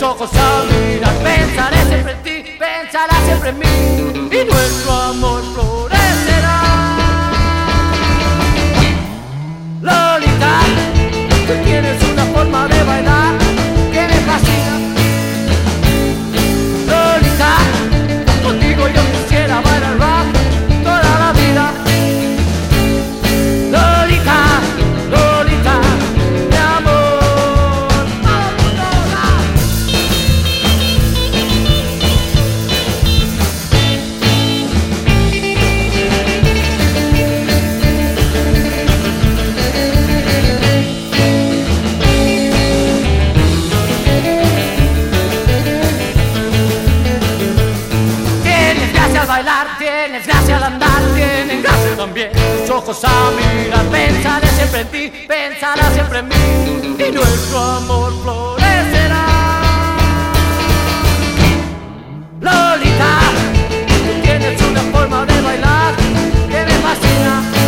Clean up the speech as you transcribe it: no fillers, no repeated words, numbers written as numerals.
ojos a mirar. Pensaré siempre en ti, pensarás siempre en mí, y nuestro amor florecerá. Lolita, tú tienes una forma de bailar que me fascina. Lolita, contigo yo quisiera bailar rock toda la vida. Lolita, Lolita, mi amor. Tienes gracia al bailar, tienes gracia al andar, tienes gracia también tus ojos a mirar. Pensaré siempre en ti, pensarás siempre en mí, y nuestro amor florecerá. Lolita, tú tienes una forma de bailar que me fascina.